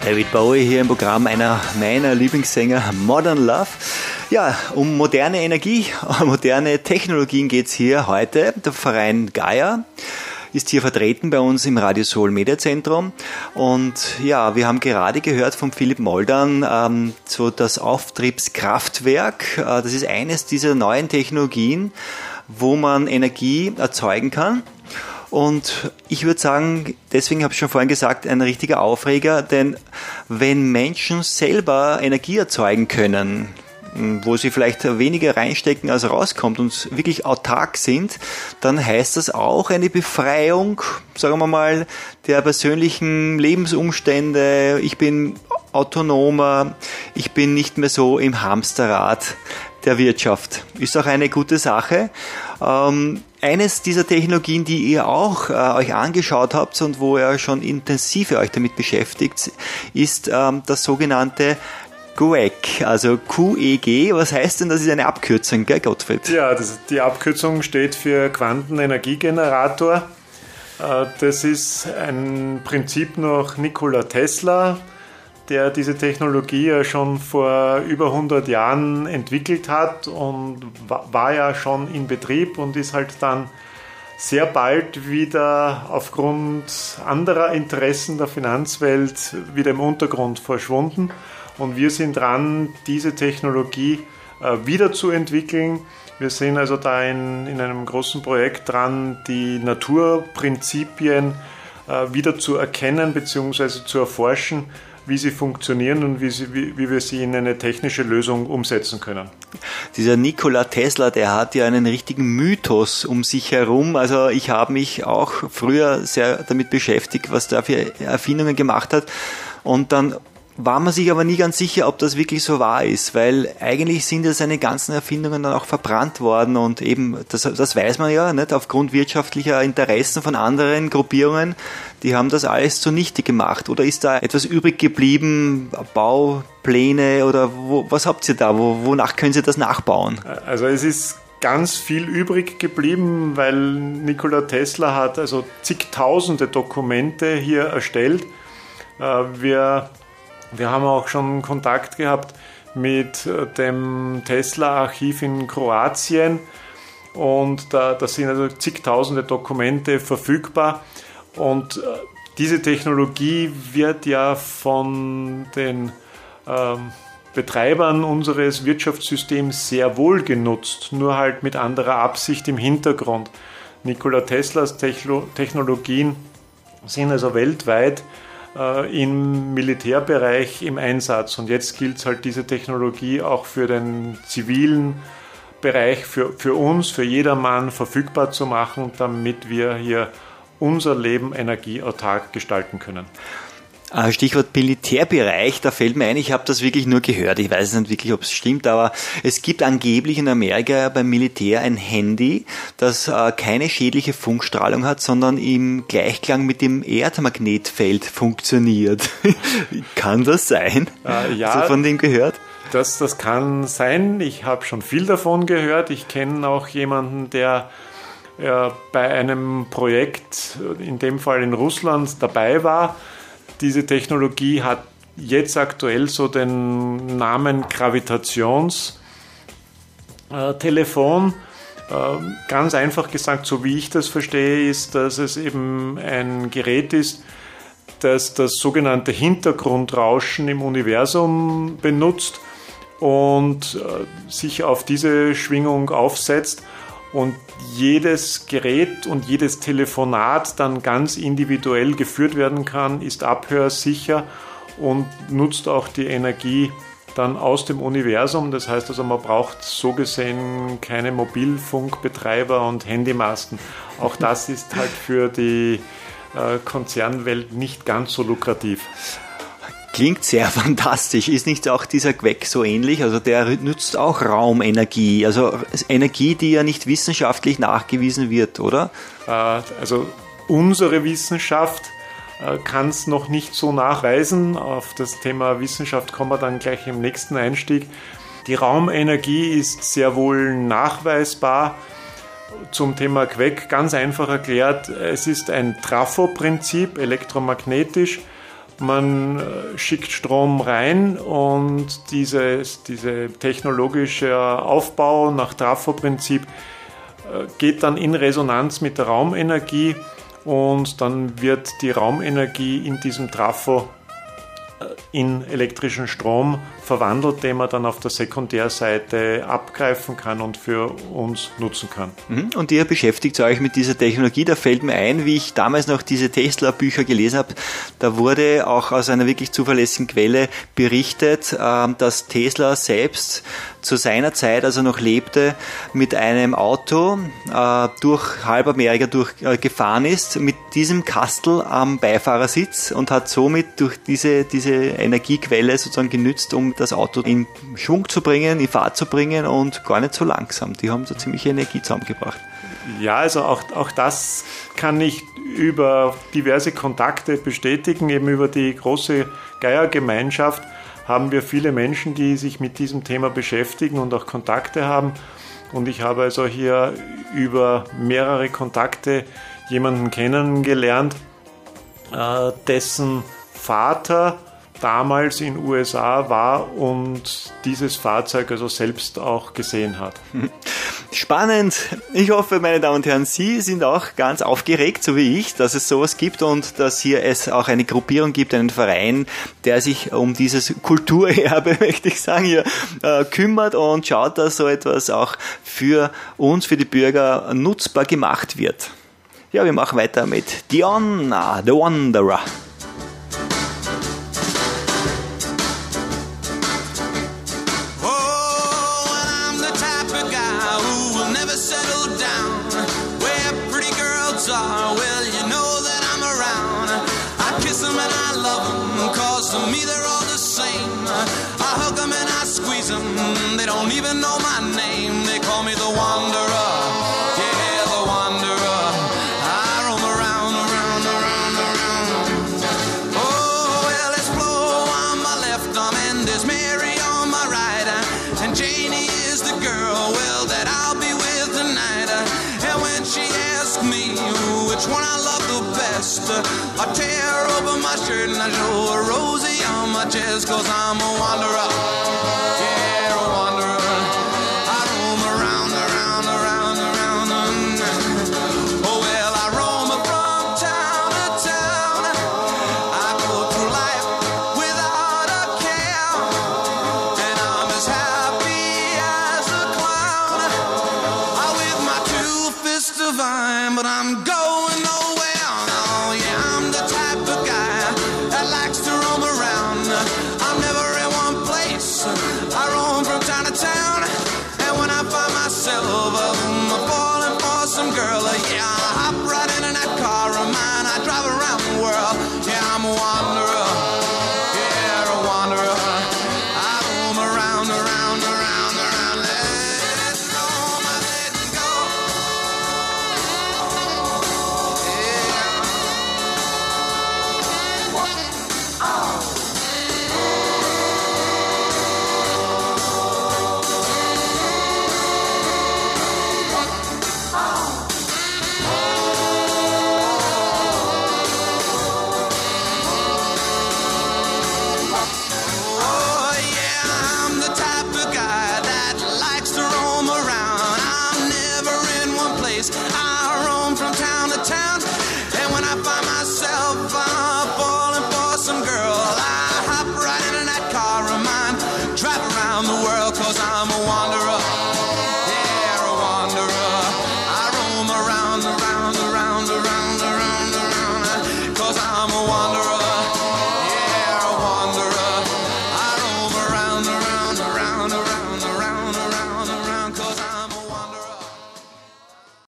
David Bowie hier im Programm, einer meiner Lieblingssänger, Modern Love. Ja, um moderne Energie, moderne Technologien geht's hier heute. Der Verein Gaia ist hier vertreten bei uns im Radio Soul Media Zentrum. Und ja, wir haben gerade gehört von Philipp Moldan, so das Auftriebskraftwerk. Das ist eines dieser neuen Technologien, wo man Energie erzeugen kann. Und ich würde sagen, deswegen habe ich schon vorhin gesagt, ein richtiger Aufreger, denn wenn Menschen selber Energie erzeugen können, wo sie vielleicht weniger reinstecken, als rauskommt und wirklich autark sind, dann heißt das auch eine Befreiung, sagen wir mal, der persönlichen Lebensumstände. Ich bin autonomer, ich bin nicht mehr so im Hamsterrad der Wirtschaft. Ist auch eine gute Sache. Eines dieser Technologien, die ihr auch euch angeschaut habt und wo ihr schon intensiv euch damit beschäftigt, ist das sogenannte QEG, also QEG. Was heißt denn, das ist eine Abkürzung, gell, Gottfried? Ja, die Abkürzung steht für Quantenenergiegenerator. Das ist ein Prinzip nach Nikola Tesla, der diese Technologie ja schon vor über 100 Jahren entwickelt hat und war ja schon in Betrieb und ist halt dann sehr bald wieder aufgrund anderer Interessen der Finanzwelt wieder im Untergrund verschwunden. Und wir sind dran, diese Technologie wieder zu entwickeln. Wir sind also da in einem großen Projekt dran, die Naturprinzipien wieder zu erkennen bzw. zu erforschen, wie sie funktionieren und wie wir sie in eine technische Lösung umsetzen können. Dieser Nikola Tesla, der hat ja einen richtigen Mythos um sich herum. Also ich habe mich auch früher sehr damit beschäftigt, was der für Erfindungen gemacht hat. Und dann war man sich aber nie ganz sicher, ob das wirklich so wahr ist, weil eigentlich sind ja seine ganzen Erfindungen dann auch verbrannt worden und eben, das weiß man ja, nicht, aufgrund wirtschaftlicher Interessen von anderen Gruppierungen, die haben das alles zunichte gemacht. Oder ist da etwas übrig geblieben, Baupläne oder was habt ihr da, wonach können Sie das nachbauen? Also es ist ganz viel übrig geblieben, weil Nikola Tesla hat also zigtausende Dokumente hier erstellt. Wir haben auch schon Kontakt gehabt mit dem Tesla-Archiv in Kroatien und da sind also zigtausende Dokumente verfügbar und diese Technologie wird ja von den Betreibern unseres Wirtschaftssystems sehr wohl genutzt, nur halt mit anderer Absicht im Hintergrund. Nikola Teslas Technologien sind also weltweit im Militärbereich im Einsatz. Und jetzt gilt es halt, diese Technologie auch für den zivilen Bereich, für uns, für jedermann verfügbar zu machen, damit wir hier unser Leben energieautark gestalten können. Stichwort Militärbereich, da fällt mir ein, ich habe das wirklich nur gehört, ich weiß nicht wirklich, ob es stimmt, aber es gibt angeblich in Amerika beim Militär ein Handy, das keine schädliche Funkstrahlung hat, sondern im Gleichklang mit dem Erdmagnetfeld funktioniert. Kann das sein? Ja. Hast du von dem gehört? Das kann sein, ich habe schon viel davon gehört, ich kenne auch jemanden, der bei einem Projekt, in dem Fall in Russland, dabei war. Diese Technologie hat jetzt aktuell so den Namen Gravitationstelefon. Ganz einfach gesagt, so wie ich das verstehe, ist, dass es eben ein Gerät ist, das das sogenannte Hintergrundrauschen im Universum benutzt und sich auf diese Schwingung aufsetzt und jedes Gerät und jedes Telefonat dann ganz individuell geführt werden kann, ist abhörsicher und nutzt auch die Energie dann aus dem Universum. Das heißt also, man braucht so gesehen keine Mobilfunkbetreiber und Handymasten. Auch das ist halt für die Konzernwelt nicht ganz so lukrativ. Klingt sehr fantastisch. Ist nicht auch dieser QEG so ähnlich? Also der nutzt auch Raumenergie, also Energie, die ja nicht wissenschaftlich nachgewiesen wird, oder? Also unsere Wissenschaft kann es noch nicht so nachweisen. Auf das Thema Wissenschaft kommen wir dann gleich im nächsten Einstieg. Die Raumenergie ist sehr wohl nachweisbar. Zum Thema QEG ganz einfach erklärt, es ist ein Trafo-Prinzip, elektromagnetisch. Man schickt Strom rein und diese technologische Aufbau nach Trafo-Prinzip geht dann in Resonanz mit der Raumenergie und dann wird die Raumenergie in diesem Trafo in elektrischen Strom verwandelt, den man dann auf der Sekundärseite abgreifen kann und für uns nutzen kann. Und ihr beschäftigt euch mit dieser Technologie. Da fällt mir ein, wie ich damals noch diese Tesla-Bücher gelesen habe, da wurde auch aus einer wirklich zuverlässigen Quelle berichtet, dass Tesla selbst zu seiner Zeit, als er noch lebte, mit einem Auto durch halb Amerika gefahren ist, mit diesem Kastel am Beifahrersitz und hat somit durch diese Energiequelle sozusagen genützt, um das Auto in Schwung zu bringen, in Fahrt zu bringen und gar nicht so langsam. Die haben so ziemliche Energie zusammengebracht. Ja, also auch das kann ich über diverse Kontakte bestätigen, eben über die große Gaia-Gemeinschaft haben wir viele Menschen, die sich mit diesem Thema beschäftigen und auch Kontakte haben. Und ich habe also hier über mehrere Kontakte jemanden kennengelernt, dessen Vater damals in den USA war und dieses Fahrzeug also selbst auch gesehen hat. Spannend. Ich hoffe, meine Damen und Herren, Sie sind auch ganz aufgeregt, so wie ich, dass es sowas gibt und dass hier es auch eine Gruppierung gibt, einen Verein, der sich um dieses Kulturerbe, möchte ich sagen, hier kümmert und schaut, dass so etwas auch für uns, für die Bürger nutzbar gemacht wird. Ja, wir machen weiter mit Diana, The Wanderer. They don't even know my name. They call me the Wanderer. Yeah, the Wanderer. I roam around. Oh, well, there's Flo on my left arm and there's Mary on my right. And Janie is the girl, well, that I'll be with tonight. And when she asks me which one I love the best, I tear open my shirt and I show her Rosie on my chest, 'cause I'm a wanderer.